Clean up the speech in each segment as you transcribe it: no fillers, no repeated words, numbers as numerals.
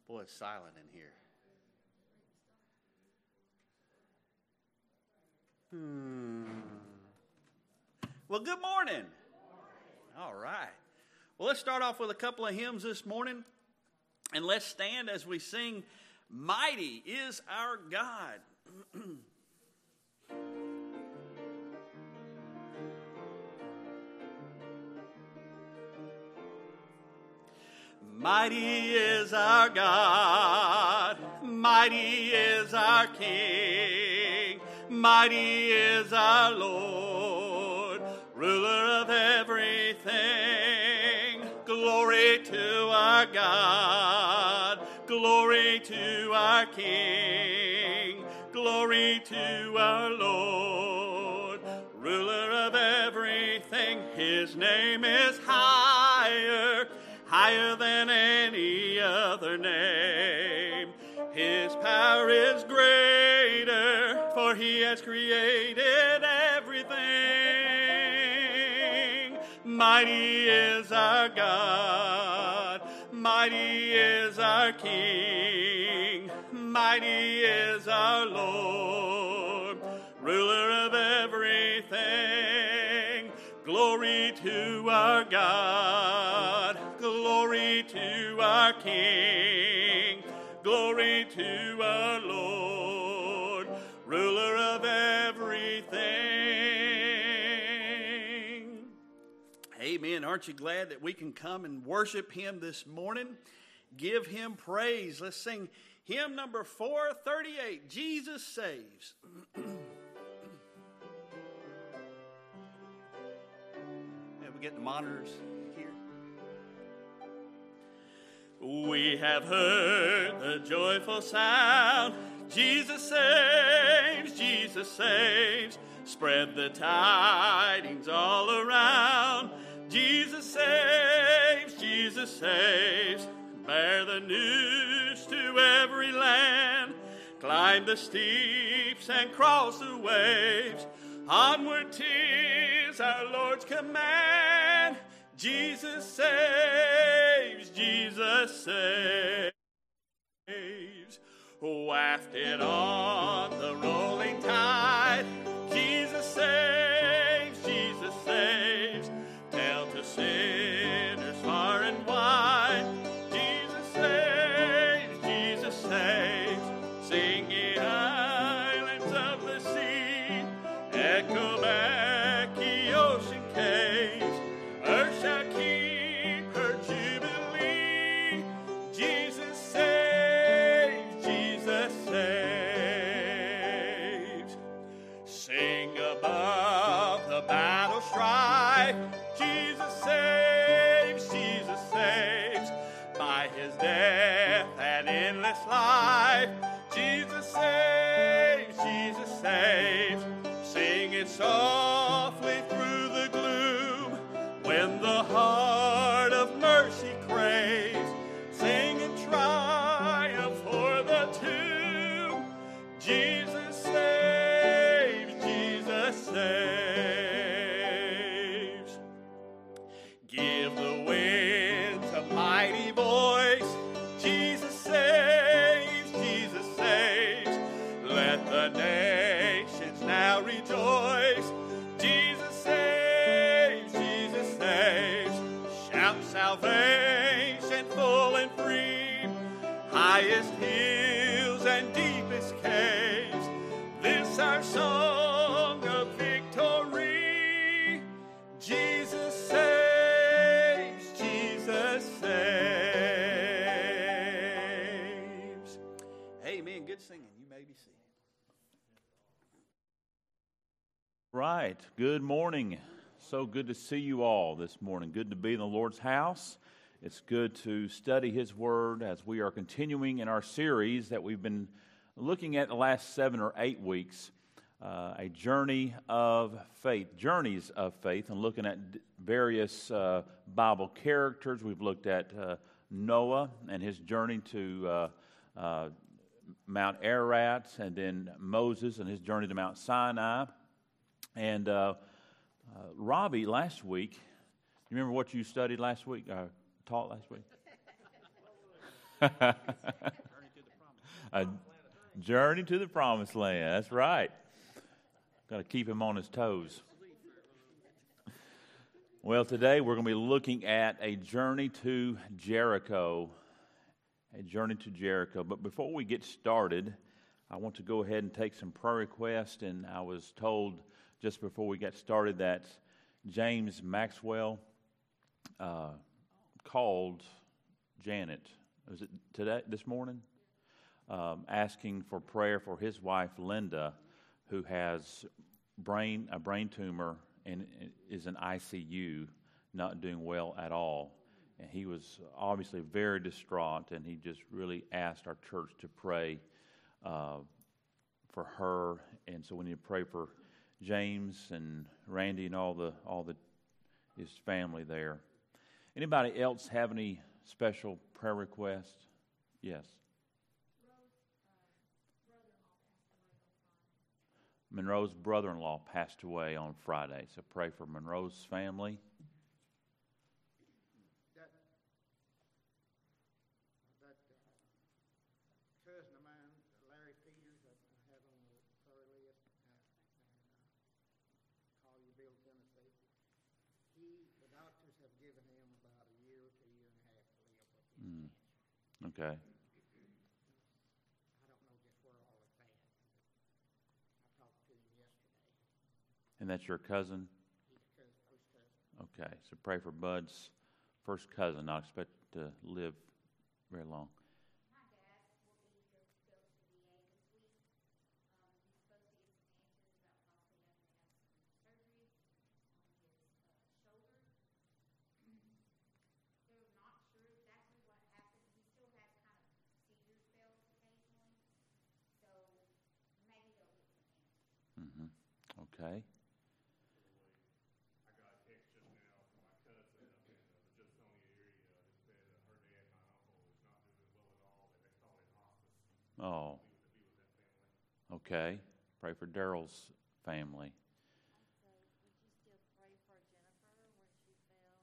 Boy, it's silent in here. Well, good morning. All right. Well, let's start off with a couple of hymns this morning. And let's stand as we sing, Mighty is Our God. Mighty is our God, mighty is our King, mighty is our Lord, ruler of everything. Glory to our God, glory to our King, glory to our Lord, ruler of everything. His name is higher than any other name. His power is greater, for he has created everything. Mighty is our God, mighty is our King, mighty is our Lord, ruler of everything. Glory to our God, glory to our King, glory to our Lord, ruler of everything. Amen. Aren't you glad that we can come and worship him this morning? Give him praise. Let's sing hymn number 438, Jesus Saves. Yeah, we get the monitors here. We have heard the joyful sound, Jesus saves, Jesus saves. Spread the tidings all around, Jesus saves, Jesus saves. Bear the news to every land, climb the steeps and cross the waves. Onward 'tis our Lord's command, Jesus saves, Jesus saves. Wafted on the rolling tide, Jesus saves, Jesus saves. Tell to sinners far and wide, Jesus saves, Jesus saves. Sing ye islands of the sea, echo back ye ocean caves. Earth shall keep her jubilee. Jesus saves, Jesus saves. Sing above the battle strife, Jesus saves, Jesus saves. By his death and endless life, Jesus saves, Jesus saves. Sing it softly through the gloom, when the heart of mercy craves. Sing in triumph for the tomb, Jesus saves, Jesus saves. Give the winds a mighty voice, Jesus saves, Jesus saves. Let the nations now rejoice, Jesus saves, Jesus saves. Shout salvation full and free, highest hills and deepest caves. This our song of victory, Jesus saves, Jesus saves. Amen. Good singing. You may be seated. Right. Good morning. So good to see you all this morning. Good to be in the Lord's house. It's good to study His Word as we are continuing in our series that we've been looking at the last 7 or 8 weeks, a journey of faith, journeys of faith, and looking at various Bible characters. We've looked at Noah and his journey to Mount Ararat, and then Moses and his journey to Mount Sinai. And Robbie, last week, you remember what you studied last week, taught last week? A journey to the promised land. That's right. Got to keep him on his toes. Well, today we're going to be looking at a journey to Jericho. A journey to Jericho. But before we get started, I want to go ahead and take some prayer requests. And I was told just before we got started that James Maxwell called Janet. Was it this morning? Asking for prayer for his wife Linda, who has a brain tumor and is in ICU, not doing well at all. And he was obviously very distraught, and he just really asked our church to pray for her. And so we need to pray for James and Randy and all his family there. Anybody else have any special prayer requests? Yes. Monroe's brother-in-law passed away on Friday, so pray for Monroe's family. That cousin of mine, Larry Peters, I have on the prayer list, Collierville, Tennessee. The doctors have given him about a year to a year and a half to live with his cancer. Okay. I don't know just where all it's at. I talked to him yesterday. And that's your cousin? He's first cousin. Okay, so pray for Bud's first cousin, not expect to live very long. My dad will be here to go to the VA this week. He's supposed to get some answers about possibly having to have some surgery on his shoulder. They're not sure exactly what happened. He still has kind of seizure spells occasionally, so maybe they'll get some answers. Mm-hmm. Okay. I got a text just now from my cousin up in the Jeffersonia area that said her dad, my uncle, is not doing well at all, that they call it hospice. Oh. To be with that family. Okay. Pray for Daryl's family. So would you still pray for Jennifer where she fell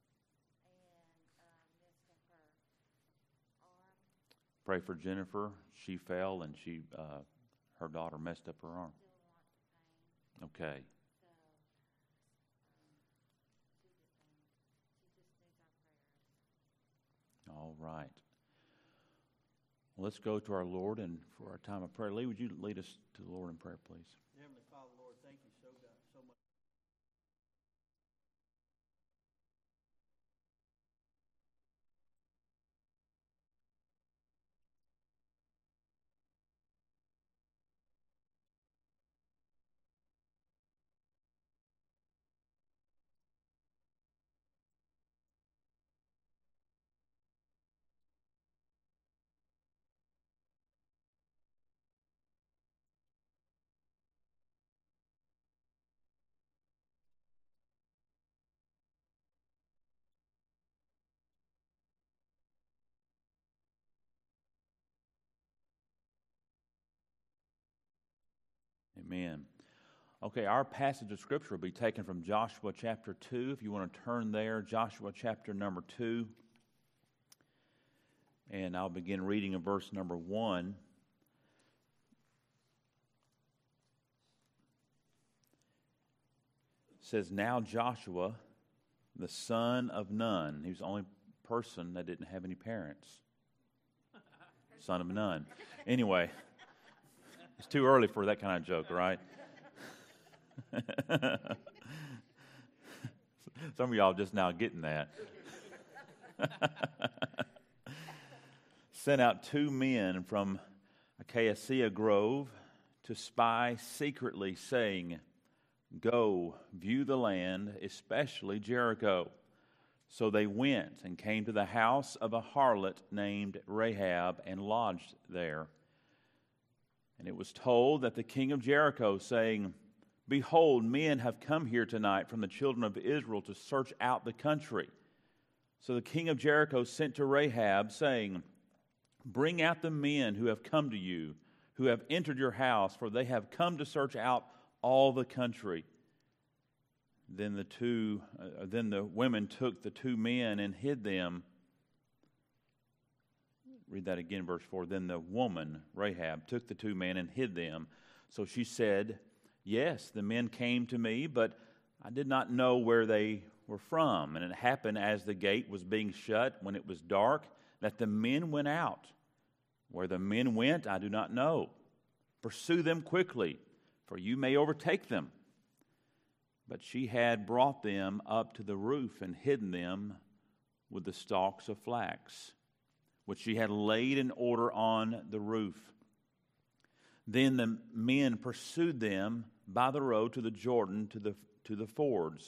and messed up her arm? Pray for Jennifer. She fell and her daughter messed up her arm. Still lots of pain. Okay. So she just needs our prayers. All right. Well, let's go to our Lord and for our time of prayer. Lee, would you lead us to the Lord in prayer, please? Heavenly Father, Lord, thank you so much. Amen. Okay, our passage of Scripture will be taken from Joshua chapter 2. If you want to turn there, Joshua chapter number 2. And I'll begin reading in verse number 1. It says, "Now Joshua, the son of Nun," he was the only person that didn't have any parents. Son of Nun. Anyway, it's too early for that kind of joke, right? Some of y'all just now getting that. Sent out 2 men from Acacia Grove to spy secretly, saying, "Go, view the land, especially Jericho." So they went and came to the house of a harlot named Rahab and lodged there. And it was told that the king of Jericho, saying, "Behold, men have come here tonight from the children of Israel to search out the country." So the king of Jericho sent to Rahab, saying, "Bring out the men who have come to you, who have entered your house, for they have come to search out all the country." Then the women took the 2 men and hid them. read that again, verse 4. Then the woman, Rahab, took the 2 men and hid them. So she said, yes, the men came to me, but I did not know where they were from. And it happened as the gate was being shut, when it was dark, that the men went out. Where the men went, I do not know. Pursue them quickly, for you may overtake them. But she had brought them up to the roof and hidden them with the stalks of flax, which she had laid in order on the roof. Then the men pursued them by the road to the Jordan, to the fords.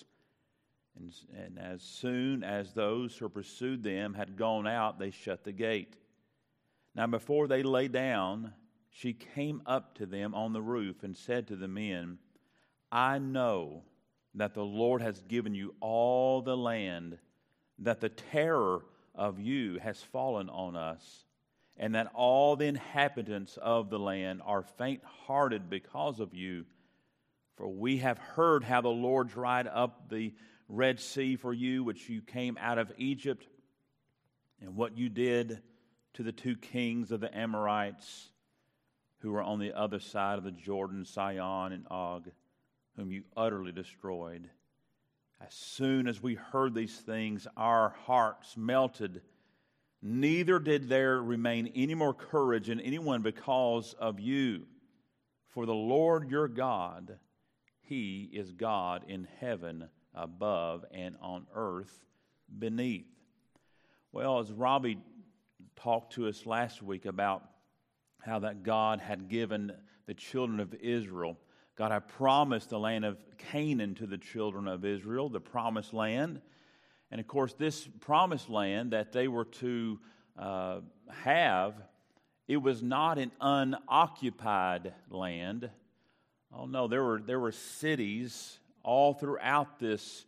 And as soon as those who pursued them had gone out, they shut the gate. Now before they lay down, she came up to them on the roof and said to the men, I know that the Lord has given you all the land, that the terror of you has fallen on us, and that all the inhabitants of the land are faint-hearted because of you. For we have heard how the Lord dried up the Red Sea for you, which you came out of Egypt, and what you did to the 2 kings of the Amorites who were on the other side of the Jordan, Sihon and Og, whom you utterly destroyed. As soon as we heard these things, our hearts melted. Neither did there remain any more courage in anyone because of you. For the Lord your God, He is God in heaven above and on earth beneath. Well, as Robbie talked to us last week about how that God had given the children of Israel, God had promised the land of Canaan to the children of Israel, the promised land. And of course, this promised land that they were to have, it was not an unoccupied land. Oh no, there were cities all throughout this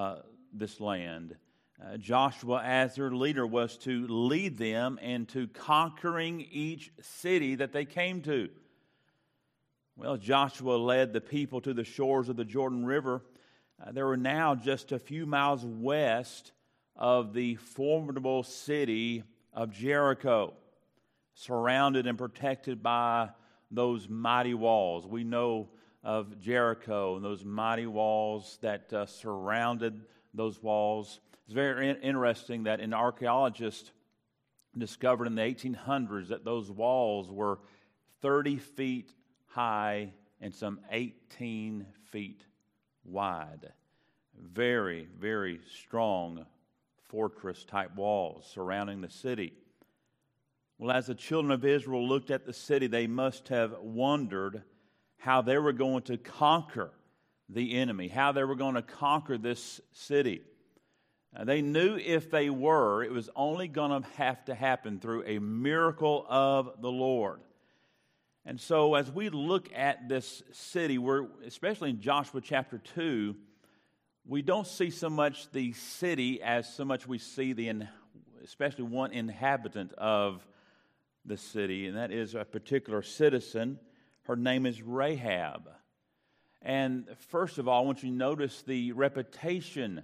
land. Joshua, as their leader, was to lead them into conquering each city that they came to. Well, Joshua led the people to the shores of the Jordan River. They were now just a few miles west of the formidable city of Jericho, surrounded and protected by those mighty walls. We know of Jericho and those mighty walls that surrounded those walls. It's very interesting that an archaeologist discovered in the 1800s that those walls were 30 feet high and some 18 feet wide. Very, very strong fortress-type walls surrounding the city. Well, as the children of Israel looked at the city, they must have wondered how they were going to conquer the enemy, how they were going to conquer this city. They knew if they were, it was only going to have to happen through a miracle of the Lord. And so as we look at this city, especially in Joshua chapter 2, we don't see so much the city as so much we see especially one inhabitant of the city, and that is a particular citizen. Her name is Rahab. And first of all, I want you to notice the reputation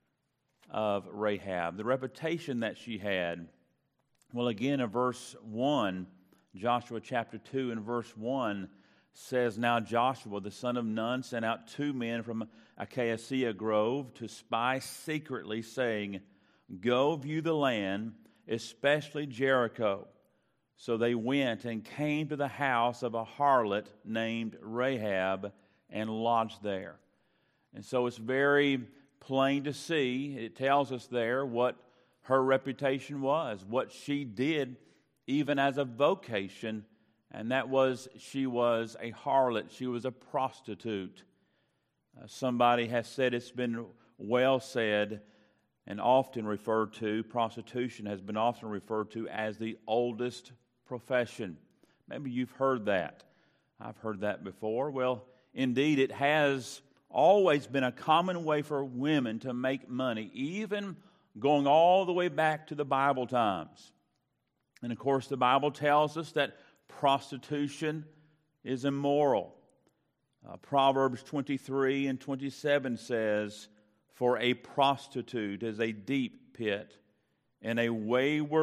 of Rahab, the reputation that she had. Well, again, in verse 1, Joshua chapter 2 and verse 1 says, Now Joshua, the son of Nun, sent out 2 men from Acacia Grove to spy secretly, saying, Go view the land, especially Jericho. So they went and came to the house of a harlot named Rahab and lodged there. And so it's very plain to see. It tells us there what her reputation was, what she did even as a vocation, and that was she was a harlot. She was a prostitute. Somebody has said, it's been well said and often referred to, prostitution has been often referred to as the oldest profession. Maybe you've heard that. I've heard that before. Well, indeed, it has always been a common way for women to make money, even going all the way back to the Bible times. And of course, the Bible tells us that prostitution is immoral. Proverbs 23 and 27 says, For a prostitute is a deep pit, and a wayward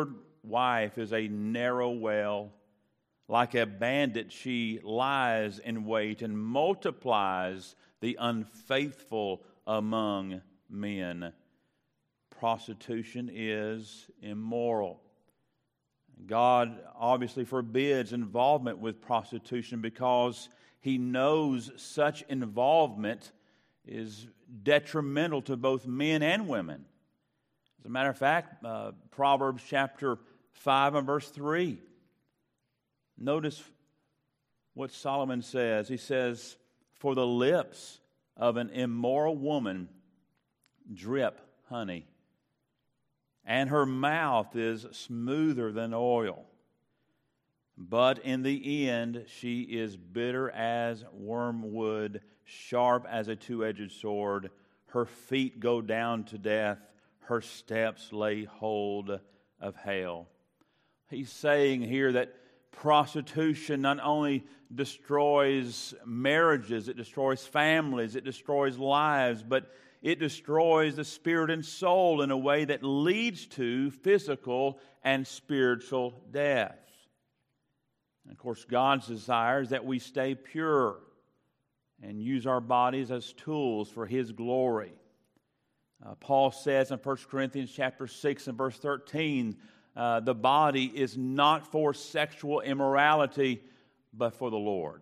wife is a narrow well. Like a bandit, she lies in wait and multiplies the unfaithful among men. Prostitution is immoral. God obviously forbids involvement with prostitution because He knows such involvement is detrimental to both men and women. As a matter of fact, Proverbs chapter 5 and verse 3. Notice what Solomon says. He says, "For the lips of an immoral woman drip honey, and her mouth is smoother than oil. But in the end she is bitter as wormwood, sharp as a two-edged sword. Her feet go down to death, her steps lay hold of hell." He's saying here that prostitution not only destroys marriages, it destroys families, it destroys lives, but it destroys the spirit and soul in a way that leads to physical and spiritual death. And of course, God's desire is that we stay pure and use our bodies as tools for His glory. Paul says in 1 Corinthians chapter 6 and verse 13, the body is not for sexual immorality, but for the Lord.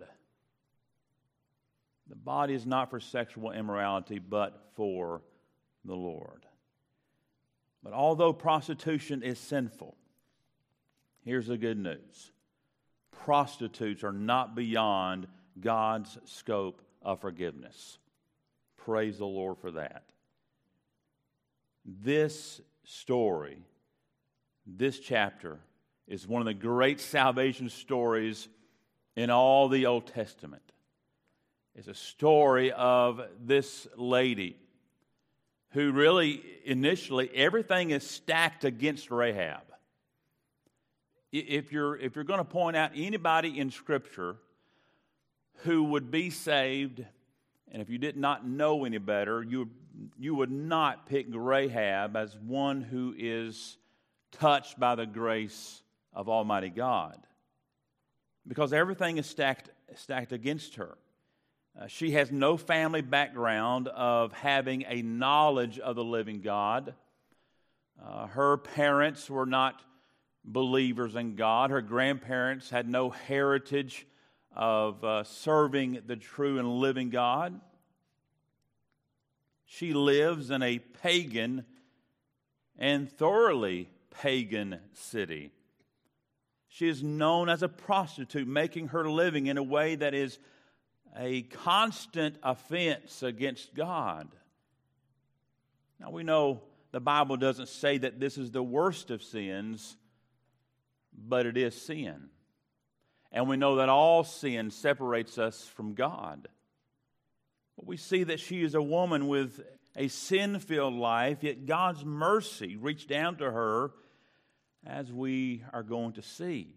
The body is not for sexual immorality, but for the Lord. But although prostitution is sinful, here's the good news. Prostitutes are not beyond God's scope of forgiveness. Praise the Lord for that. This story, this chapter, is one of the great salvation stories in all the Old Testament. It's a story of this lady who really, initially, everything is stacked against Rahab. If you're going to point out anybody in Scripture who would be saved, and if you did not know any better, you would not pick Rahab as one who is touched by the grace of Almighty God, because everything is stacked against her. She has no family background of having a knowledge of the living God. Her parents were not believers in God. Her grandparents had no heritage of serving the true and living God. She lives in a pagan and thoroughly pagan city. She is known as a prostitute, making her living in a way that is a constant offense against God. Now we know the Bible doesn't say that this is the worst of sins, but it is sin. And we know that all sin separates us from God. But we see that she is a woman with a sin-filled life, yet God's mercy reached down to her, as we are going to see.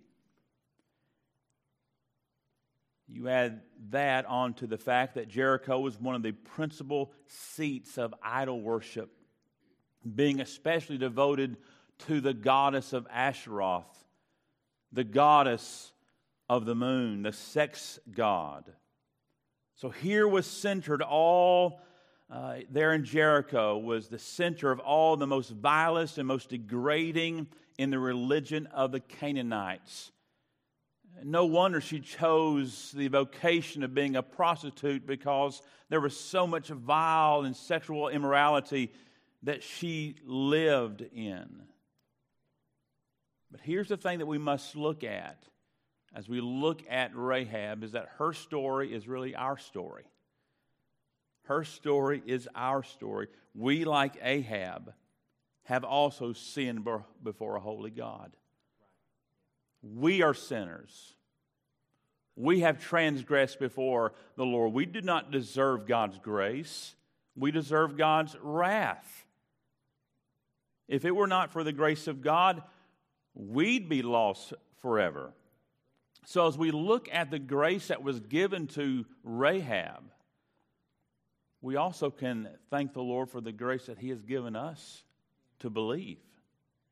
You add that onto the fact that Jericho was one of the principal seats of idol worship, being especially devoted to the goddess of Asheroth, the goddess of the moon, the sex god. So here was centered all, there in Jericho was the center of all the most vilest and most degrading in the religion of the Canaanites. No wonder she chose the vocation of being a prostitute, because there was so much vile and sexual immorality that she lived in. But here's the thing that we must look at as we look at Rahab, is that her story is really our story. Her story is our story. We, like Ahab, have also sinned before a holy God. We are sinners. We have transgressed before the Lord. We do not deserve God's grace. We deserve God's wrath. If it were not for the grace of God, we'd be lost forever. So as we look at the grace that was given to Rahab, we also can thank the Lord for the grace that He has given us to believe.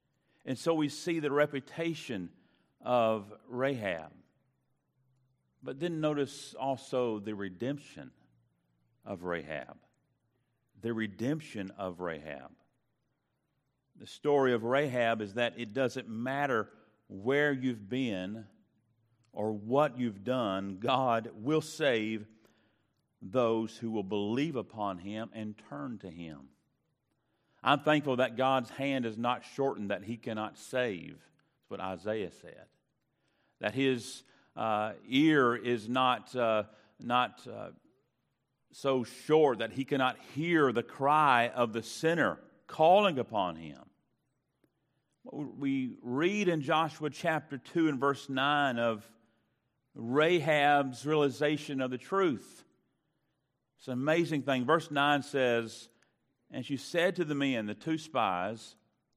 And so we see the reputation of Rahab. But then notice also the redemption of Rahab. The redemption of Rahab. The story of Rahab is that it doesn't matter where you've been or what you've done, God will save those who will believe upon Him and turn to Him. I'm thankful that God's hand is not shortened, that He cannot save. That's what Isaiah said. That His ear is not so short that He cannot hear the cry of the sinner calling upon Him. We read in Joshua chapter 2 and verse 9 of Rahab's realization of the truth. It's an amazing thing. Verse 9 says, "And she said to the men," the two spies,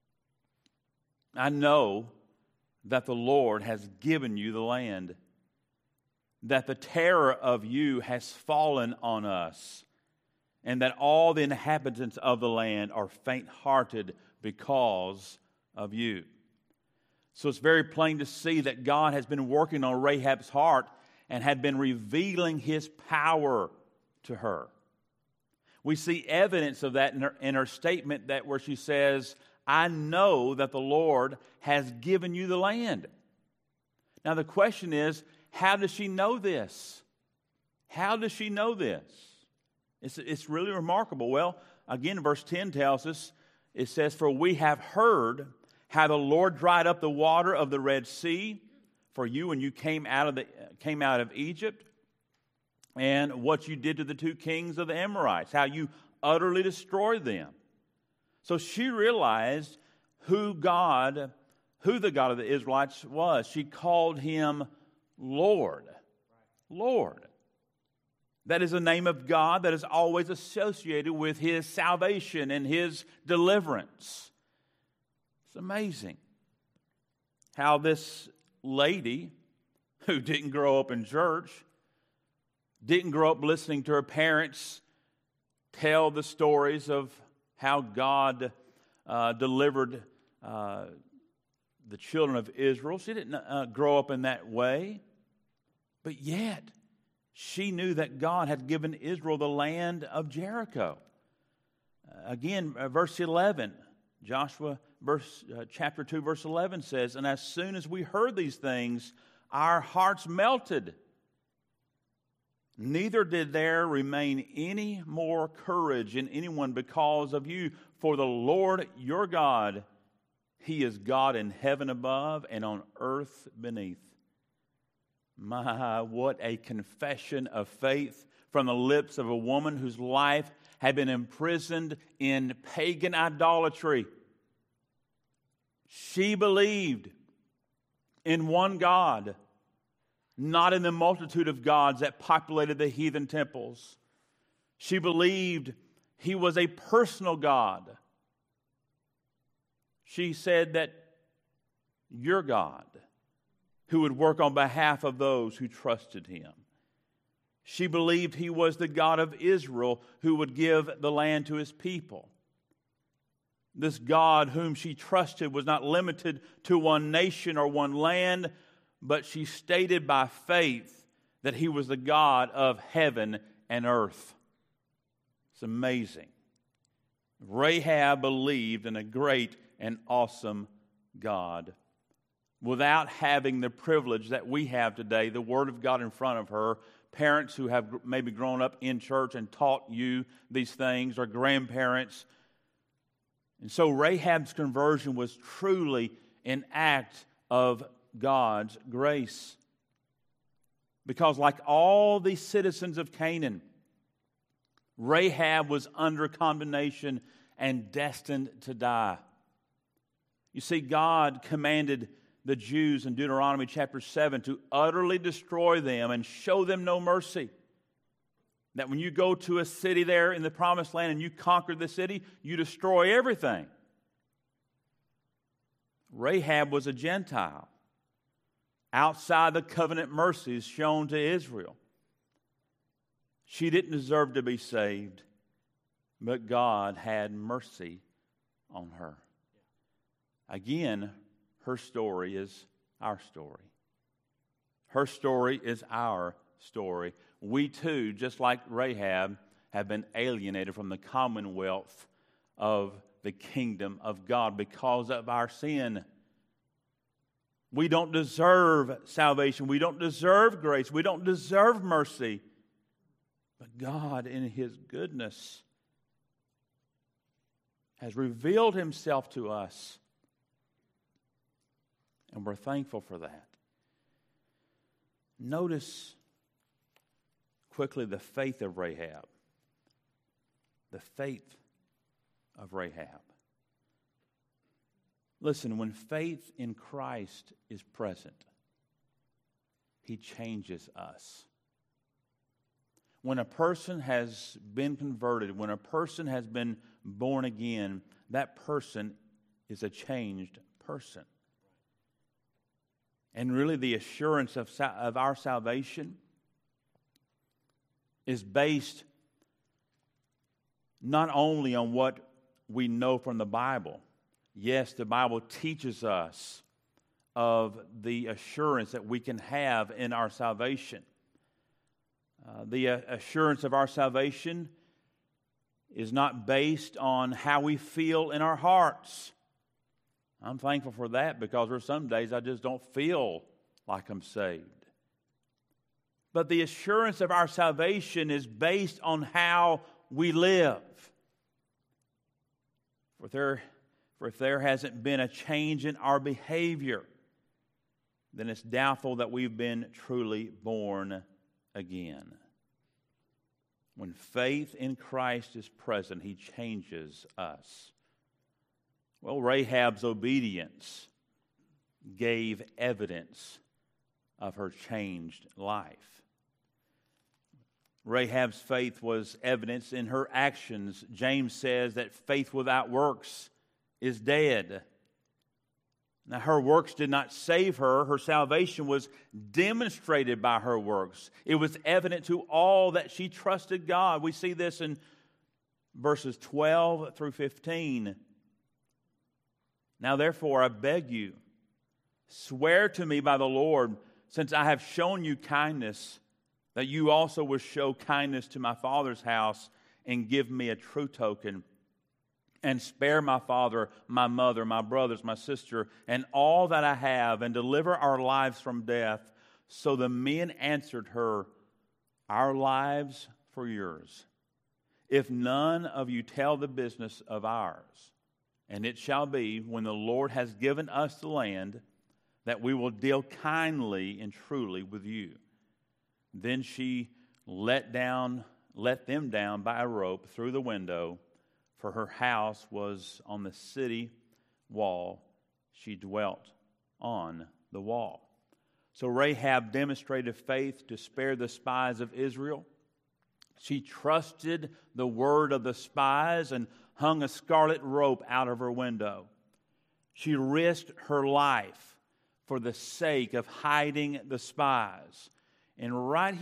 "I know that the Lord has given you the land, that the terror of you has fallen on us, and that all the inhabitants of the land are faint-hearted because of you." So it's very plain to see that God has been working on Rahab's heart and had been revealing His power to her. We see evidence of that in her statement that where she says, "I know that the Lord has given you the land." Now the question is, how does she know this? How does she know this? It's really remarkable. Well, again, verse 10 tells us, it says, "For we have heard how the Lord dried up the water of the Red Sea for you when you came out of Egypt, and what you did to the two kings of the Amorites, how you utterly destroyed them." So she realized who the God of the Israelites was. She called Him Lord. Lord. That is the name of God that is always associated with His salvation and His deliverance. It's amazing how this lady who didn't grow up in church, didn't grow up listening to her parents tell the stories of how God delivered the children of Israel. She didn't grow up in that way. But yet, she knew that God had given Israel the land of Jericho. Again, verse 11, Joshua chapter 2, verse 11 says, "And as soon as we heard these things, our hearts melted. Neither did there remain any more courage in anyone because of you. For the Lord your God, He is God in heaven above and on earth beneath." My, what a confession of faith from the lips of a woman whose life had been imprisoned in pagan idolatry. She believed in one God, not in the multitude of gods that populated the heathen temples. She believed He was a personal God. She said that your God, who would work on behalf of those who trusted Him. She believed He was the God of Israel who would give the land to His people. This God whom she trusted was not limited to one nation or one land, but she stated by faith that He was the God of heaven and earth. It's amazing. Rahab believed in a great and awesome God. Without having the privilege that we have today, the Word of God in front of her, parents who have maybe grown up in church and taught you these things, or grandparents. And so Rahab's conversion was truly an act of God's grace. Because like all the citizens of Canaan, Rahab was under condemnation and destined to die. You see, God commanded the Jews in Deuteronomy chapter 7 to utterly destroy them and show them no mercy. That when you go to a city there in the promised land and you conquer the city, you destroy everything. Rahab was a Gentile, outside the covenant mercies shown to Israel. She didn't deserve to be saved, but God had mercy on her. Again, her story is our story. Her story is our story. We too, just like Rahab, have been alienated from the commonwealth of the kingdom of God because of our sin. We don't deserve salvation. We don't deserve grace. We don't deserve mercy. But God, in His goodness, has revealed Himself to us. And we're thankful for that. Notice quickly the faith of Rahab. The faith of Rahab. Listen, when faith in Christ is present, He changes us. When a person has been converted, when a person has been born again, that person is a changed person. And really the assurance of our salvation is based not only on what we know from the Bible. Yes, the Bible teaches us of the assurance that we can have in our salvation. The assurance of our salvation is not based on how we feel in our hearts. I'm thankful for that because there are some days I just don't feel like I'm saved. But the assurance of our salvation is based on how we live. For if there hasn't been a change in our behavior, then it's doubtful that we've been truly born again. When faith in Christ is present, He changes us. Well, Rahab's obedience gave evidence of her changed life. Rahab's faith was evidenced in her actions. James says that faith without works is dead. Now, her works did not save her. Her salvation was demonstrated by her works. It was evident to all that she trusted God. We see this in verses 12 through 15. Now, therefore, I beg you, swear to me by the Lord, since I have shown you kindness, that you also will show kindness to my father's house and give me a true token, and spare my father, my mother, my brothers, my sister, and all that I have, and deliver our lives from death. So the men answered her, our lives for yours, if none of you tell the business of ours. And it shall be, when the Lord has given us the land, that we will deal kindly and truly with you. Then she let them down by a rope through the window, for her house was on the city wall. She dwelt on the wall. So Rahab demonstrated faith to spare the spies of Israel. She trusted the word of the spies and hung a scarlet rope out of her window. She risked her life for the sake of hiding the spies. And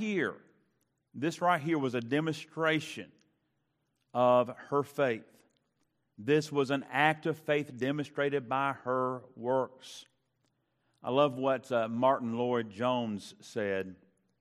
this right here was a demonstration of her faith. This was an act of faith demonstrated by her works. I love what Martin Lloyd-Jones said.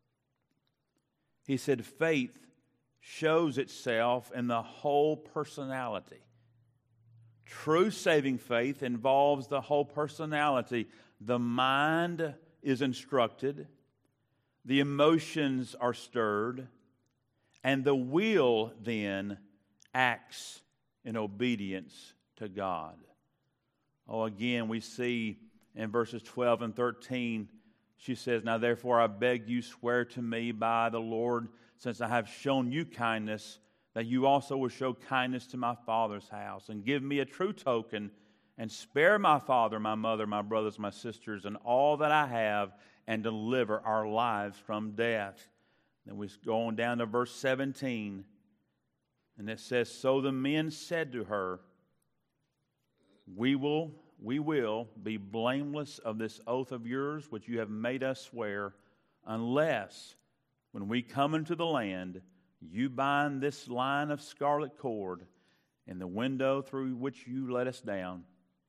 He said, faith shows itself in the whole personality. True saving faith involves the whole personality. The mind is instructed, the emotions are stirred, and the will then acts in obedience to God. Oh, again, we see in verses 12 and 13, she says, now therefore I beg you, swear to me by the Lord, since I have shown you kindness, that you also will show kindness to my father's house, and give me a true token, and spare my father, my mother, my brothers, my sisters, and all that I have, and deliver our lives from death. Then we go on down to verse 17, and it says, so the men said to her, we will be blameless of this oath of yours, which you have made us swear, unless, when we come into the land, you bind this line of scarlet cord in the window through which you let us down,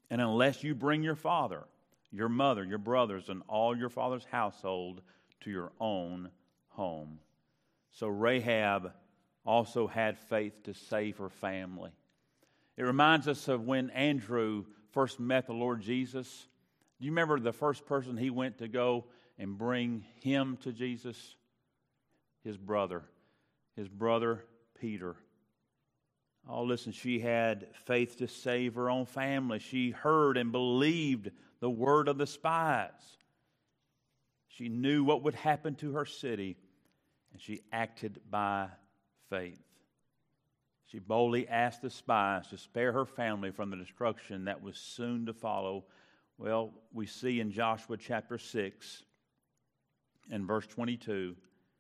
And unless you bring your father, your mother, your brothers, and all your father's household to your own home. So Rahab also had faith to save her family. It reminds us of when Andrew first met the Lord Jesus. Do you remember the first person he went to go and bring him to Jesus? His brother Peter. Oh, listen, she had faith to save her own family. She heard and believed the word of the spies. She knew what would happen to her city, and she acted by faith. She boldly asked the spies to spare her family from the destruction that was soon to follow. Well, we see in Joshua chapter 6 and verse 22,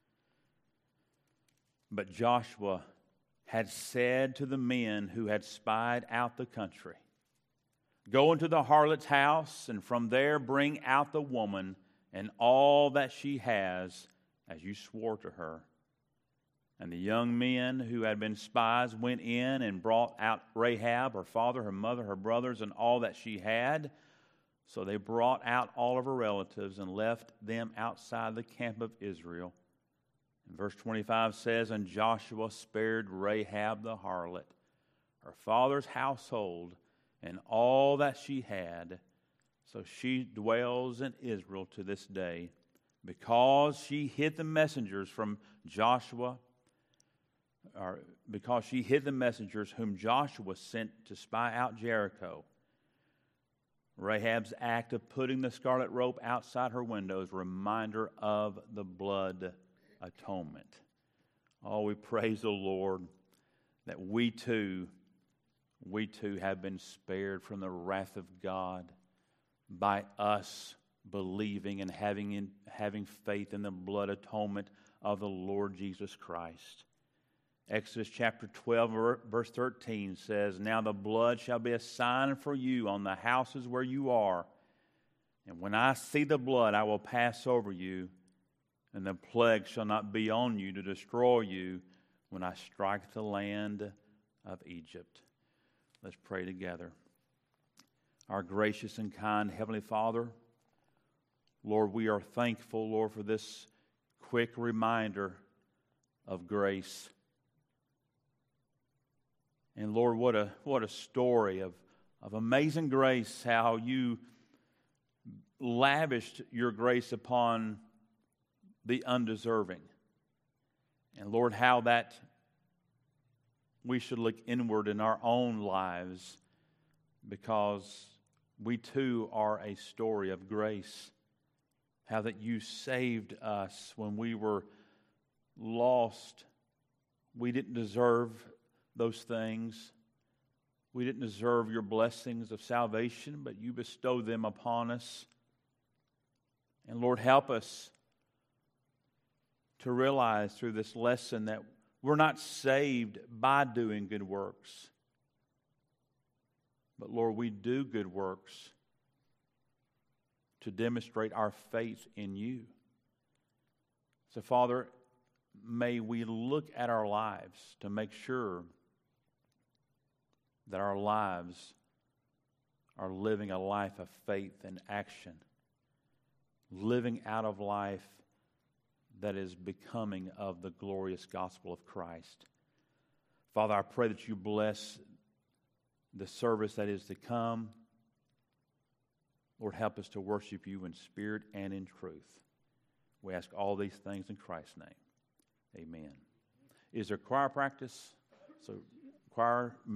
but Joshua had said to the men who had spied out the country, go into the harlot's house, and from there bring out the woman and all that she has, as you swore to her. And the young men who had been spies went in and brought out Rahab, her father, her mother, her brothers, and all that she had. So they brought out all of her relatives and left them outside the camp of Israel. And verse 25 says, and Joshua spared Rahab the harlot, her father's household, and all that she had. So she dwells in Israel to this day, because she hid the messengers from Joshua, or because she hid the messengers whom Joshua sent to spy out Jericho. Rahab's act of putting the scarlet rope outside her window is a reminder of the blood atonement. Oh, we praise the Lord that we too have been spared from the wrath of God by us believing and having faith in the blood atonement of the Lord Jesus Christ. Exodus chapter 12, verse 13 says, now the blood shall be a sign for you on the houses where you are. And when I see the blood, I will pass over you, and the plague shall not be on you to destroy you when I strike the land of Egypt. Let's pray together. Our gracious and kind Heavenly Father, Lord, we are thankful, Lord, for this quick reminder of grace. And Lord, what a story of amazing grace, how you lavished your grace upon the undeserving. And Lord, how that we should look inward in our own lives, because we too are a story of grace. How that you saved us when we were lost. We didn't deserve those things. We didn't deserve your blessings of salvation, but you bestowed them upon us. And Lord, help us to realize through this lesson that we're not saved by doing good works. But Lord, we do good works to demonstrate our faith in you. So Father, may we look at our lives to make sure that our lives are living a life of faith and action, living out of life that is becoming of the glorious gospel of Christ. Father, I pray that you bless the service that is to come. Lord, help us to worship you in spirit and in truth. We ask all these things in Christ's name. Amen. Is there choir practice? So choir